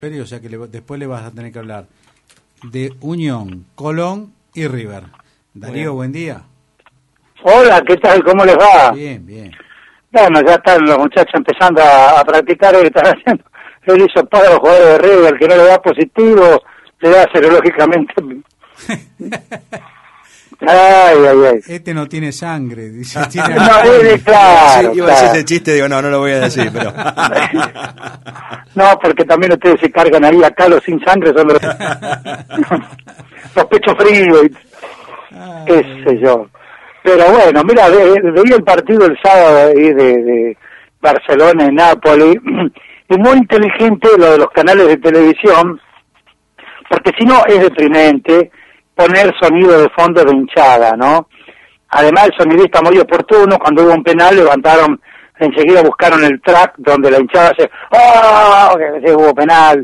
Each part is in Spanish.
O sea que después le vas a tener que hablar de Unión, Colón y River. Darío, buen día. Hola, ¿qué tal? ¿Cómo les va? Bien, bien. Bueno, ya están los muchachos empezando a practicar lo que están haciendo. Él hizo para los jugadores de River, que no le da positivo, le da serológicamente. Ay. Este no tiene sangre, dice. Tiene claro. Sí, iba a decir ese chiste, digo, no lo voy a decir, pero... No, porque también ustedes se cargan ahí, acá los sin sangre son los pechos fríos, qué sé yo. Pero bueno, mira, veía el partido el sábado ahí de Barcelona y Nápoles, y muy inteligente lo de los canales de televisión, porque si no es deprimente poner sonido de fondo de hinchada, ¿no? Además el sonidista muy oportuno, cuando hubo un penal levantaron, enseguida buscaron el track donde la hinchada hace ¡oh! Que hubo penal,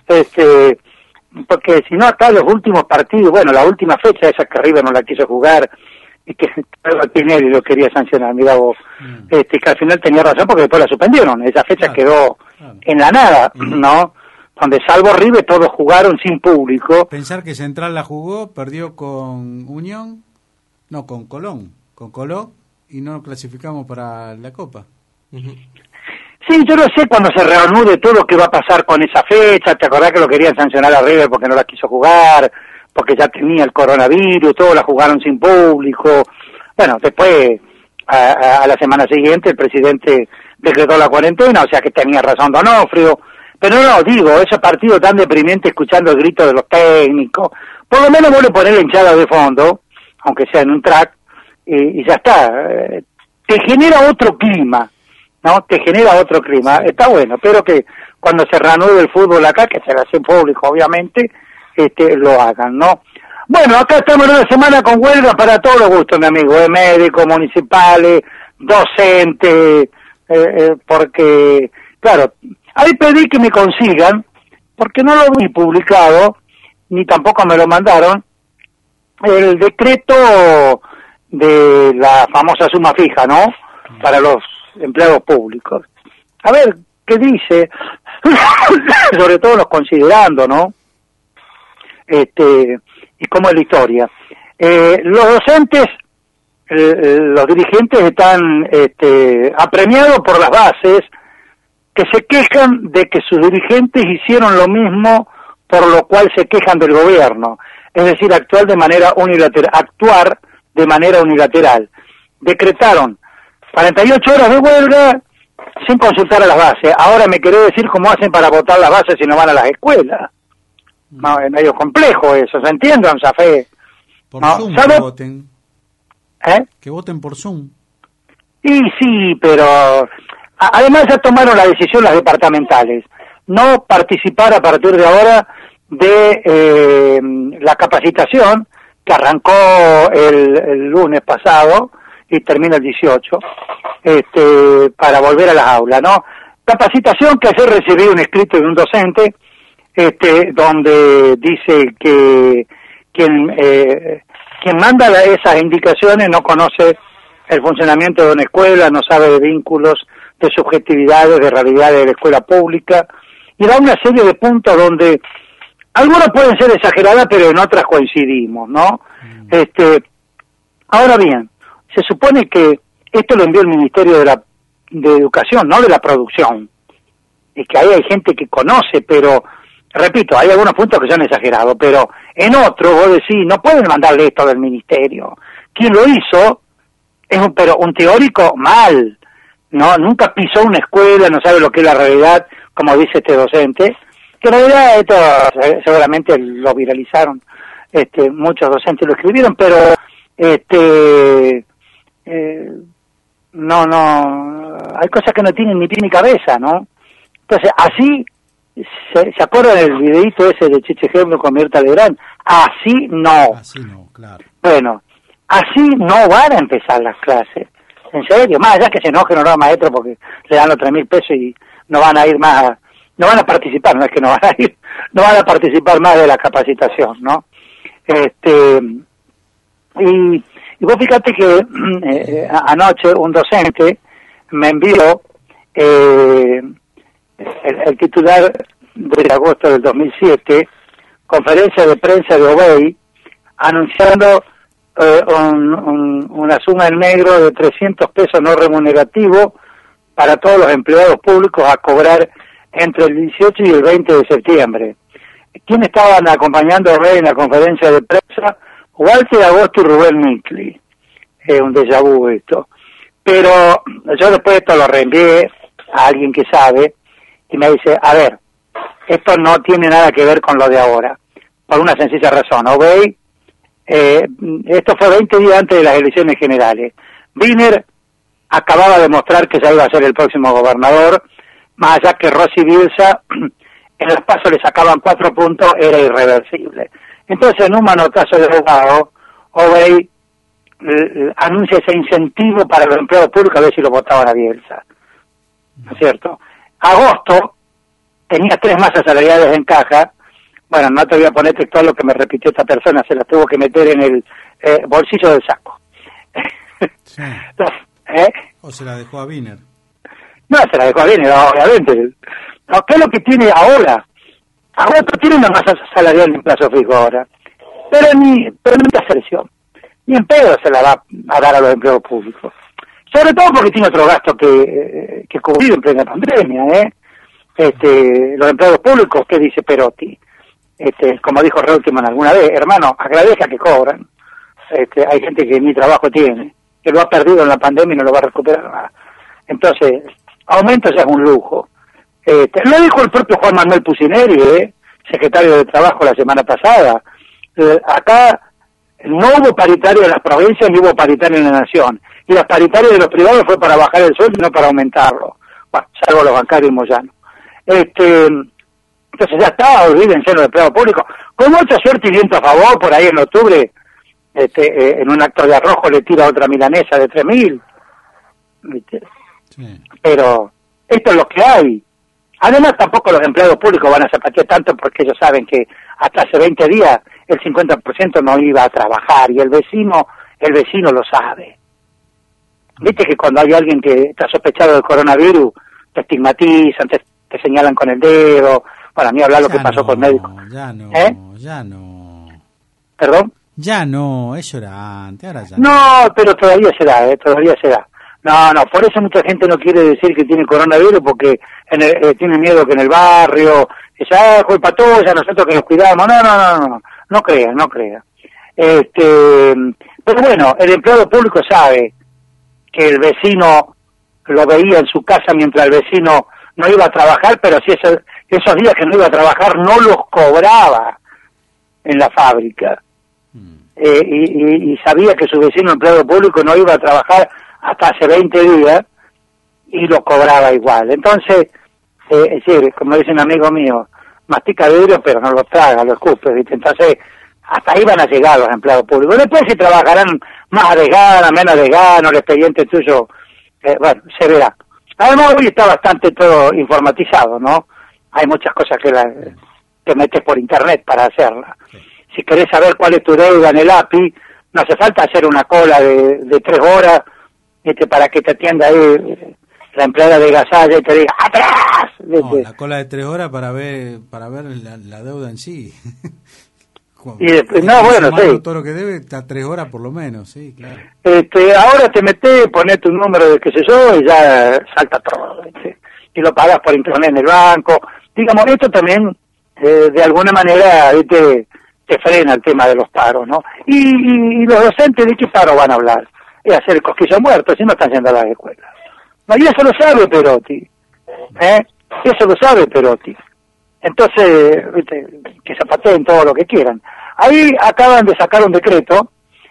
porque si no acá los últimos partidos, bueno, la última fecha esa que River no la quiso jugar y que Tinelli lo quería sancionar, mira vos, que al final tenía razón porque después la suspendieron, esa fecha quedó en la nada, ¿no? Donde salvo River todos jugaron sin público. Pensar que Central la jugó, perdió con Unión, no, con Colón, y no clasificamos para la Copa. Sí, yo no sé cuando se reanude todo qué va a pasar con esa fecha. ¿Te acordás que lo querían sancionar a River porque no la quiso jugar, porque ya tenía el coronavirus, todos la jugaron sin público? Bueno, después a la semana siguiente el presidente decretó la cuarentena, o sea que tenía razón Donofrio. Pero no, digo, esos partidos tan deprimentes escuchando el grito de los técnicos, por lo menos vos le ponés la hinchada de fondo, aunque sea en un track, y ya está. Te genera otro clima, ¿no? Te genera otro clima. Está bueno, espero que cuando se reanude el fútbol acá, que se hace en público, obviamente, lo hagan, ¿no? Bueno, acá estamos en una semana con huelga para todos los gustos, mi amigo, médicos, municipales, docentes, porque, claro, ahí pedí que me consigan, porque no lo vi publicado, ni tampoco me lo mandaron, el decreto de la famosa suma fija, ¿no? Para los empleados públicos. A ver, ¿qué dice? Sobre todo los considerando, ¿no? Y cómo es la historia. Los docentes, los dirigentes están apremiados por las bases, que se quejan de que sus dirigentes hicieron lo mismo por lo cual se quejan del gobierno, es decir, actuar de manera unilateral. Decretaron 48 horas de huelga sin consultar a las bases. Ahora me querés decir cómo hacen para votar las bases si no van a las escuelas. No, es medio complejo eso, ¿se entienden, Zafé? Por Zoom que voten. Que voten por Zoom. Y sí, pero... Además ya tomaron la decisión las departamentales, no participar a partir de ahora de la capacitación que arrancó el lunes pasado y termina el 18, para volver a las aulas, ¿no? Capacitación que ayer recibí un escrito de un docente, donde dice que quien manda esas indicaciones no conoce el funcionamiento de una escuela, no sabe de vínculos, de subjetividades, de realidades de la escuela pública, y da una serie de puntos donde algunas pueden ser exageradas, pero en otras coincidimos, ¿no? Ahora bien, se supone que esto lo envió el Ministerio de Educación, no de la producción, y que ahí hay gente que conoce, pero, repito, hay algunos puntos que son exagerados, pero en otros vos decís, no pueden mandarle esto del Ministerio. Quien lo hizo es un teórico mal, no, nunca pisó una escuela, no sabe lo que es la realidad, como dice este docente, que en realidad esto seguramente lo viralizaron, muchos docentes lo escribieron, pero no, hay cosas que no tienen ni pie ni cabeza, ¿no? Entonces, así, ¿se acuerdan del videíto ese de Cheche Ejemplo con Mirta Legrand? Así no, claro. Bueno, así no van a empezar las clases. En serio, más allá que se enojen los maestros porque le dan los 3.000 pesos y no van a ir más, no van a participar, no es que no van a ir, no van a participar más de la capacitación, ¿no? Y vos fíjate que anoche un docente me envió el titular de agosto del 2007, conferencia de prensa de Obey, anunciando una suma en negro de 300 pesos no remunerativo para todos los empleados públicos a cobrar entre el 18 y el 20 de septiembre. ¿Quiénes estaban acompañando a Obey en la conferencia de prensa? Walter Agosto y Rubén Micli. Es un déjà vu esto. Pero yo después esto lo reenvié a alguien que sabe y me dice, a ver, esto no tiene nada que ver con lo de ahora, por una sencilla razón. Obey, esto fue 20 días antes de las elecciones generales. Wiener acababa de mostrar que ya iba a ser el próximo gobernador, más allá que Rossi Bielsa en los pasos le sacaban 4 puntos, era irreversible. Entonces, en un manotazo de abogado, Obey anuncia ese incentivo para los empleados públicos a ver si lo votaban a Bielsa. ¿No es cierto? Agosto tenía 3 masas salariales en caja. Bueno, no te voy a poner textual lo que me repitió esta persona, se las tuvo que meter en el bolsillo del saco. Sí. Entonces, ¿O se la dejó a Wiener? No, se la dejó a Wiener, obviamente. No, ¿qué es lo que tiene ahora? Agosto tiene una masa salarial en plazo fijo ahora, pero ni aserción. Ni en pedo se la va a dar a los empleados públicos. Sobre todo porque tiene otro gasto que cubrir en plena pandemia, los empleados públicos, ¿qué dice Perotti? Como dijo Reutemann alguna vez, hermano, agradezca que cobran. Hay gente que ni trabajo tiene, que lo ha perdido en la pandemia y no lo va a recuperar nada. Entonces, aumento ya es un lujo. Lo dijo el propio Juan Manuel Pucineri, secretario de Trabajo la semana pasada. Acá no hubo paritario en las provincias ni hubo paritario en la nación. Y las paritarias de los privados fue para bajar el sueldo y no para aumentarlo. Bueno, salvo los bancarios y Moyano. Entonces ya está, olvídense los empleados públicos. Con mucha suerte y viento a favor, por ahí en octubre, en un acto de arrojo le tira otra milanesa de 3.000. Sí. Pero esto es lo que hay. Además, tampoco los empleados públicos van a zapatear tanto porque ellos saben que hasta hace 20 días el 50% no iba a trabajar y el vecino lo sabe. Viste que cuando hay alguien que está sospechado del coronavirus, te estigmatizan, te señalan con el dedo. Bueno, a mí hablar lo que pasó con médicos. Ya no. ¿Perdón? Ya no, es llorante, ahora ya no. No, pero todavía se da, todavía se da. No, por eso mucha gente no quiere decir que tiene coronavirus porque tiene miedo que en el barrio, es culpa tuya, nosotros que nos cuidamos. No crea. Pero bueno, el empleado público sabe que el vecino lo veía en su casa mientras el vecino no iba a trabajar, pero si esos días que no iba a trabajar no los cobraba en la fábrica. Y sabía que su vecino empleado público no iba a trabajar hasta hace 20 días y lo cobraba igual. Entonces, es decir, como dice un amigo mío, mastica vidrio pero no lo traga, lo escupe, ¿viste? Entonces, hasta ahí van a llegar los empleados públicos. Después si trabajarán más de gana, menos de gana, el expediente tuyo, bueno, se verá. Además hoy está bastante todo informatizado, ¿no? Hay muchas cosas que metes por internet para hacerla. Si querés saber cuál es tu deuda en el API, no hace falta hacer una cola de 3 horas para que te atienda ahí la empleada de Gasalla y te diga ¡atrás! No, la cola de 3 horas para ver la deuda en sí. Y después, sí. Todo lo que debe está 3 horas por lo menos, sí, claro. Ahora te metés, ponés tu número de qué sé yo y ya salta todo, ¿sí? Y lo pagas por internet en el banco. Digamos, esto también de alguna manera te frena el tema de los paros, ¿no? Y los docentes, ¿de qué paro van a hablar? Es hacer el cosquillo muerto, si no están yendo a las escuelas. No, y eso lo sabe Perotti, eso lo sabe Perotti. Entonces, que zapateen todo lo que quieran. Ahí acaban de sacar un decreto,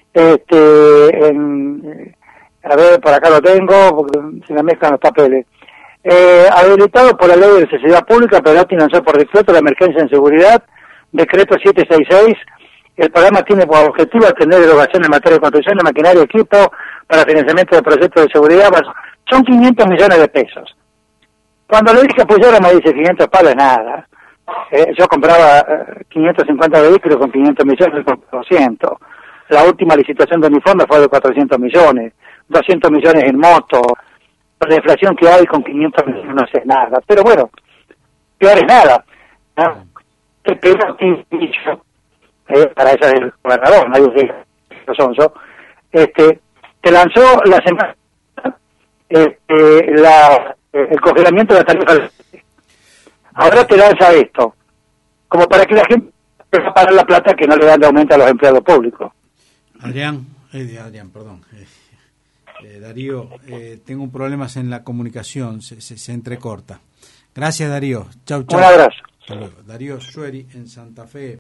a ver, por acá lo tengo, porque se me mezclan los papeles. Habilitado por la Ley de Necesidad Pública, Perotti lanzó por decreto la emergencia en seguridad, decreto 766. El programa tiene por objetivo atender derogación en materia de construcción de maquinaria y equipo para financiamiento de proyectos de seguridad. Son 500 millones de pesos. Cuando le dije apoyar me dice 500 palos es nada. Yo compraba 550 vehículos con 500 millones, con 200. La última licitación de uniforme fue de 400 millones, 200 millones en moto. La inflación que hay con 500 millones no es nada. Pero bueno, peor es nada. pero para esa del gobernador, nadie dice Sonso, te lanzó la semana el congelamiento de la tarifa. Ahora te lanza esto, como para que la gente va a pagar la plata que no le dan de aumento a los empleados públicos. Darío, tengo problemas en la comunicación, se entrecorta. Gracias, Darío. Chau. Un abrazo. Hasta luego. Darío Sueri en Santa Fe.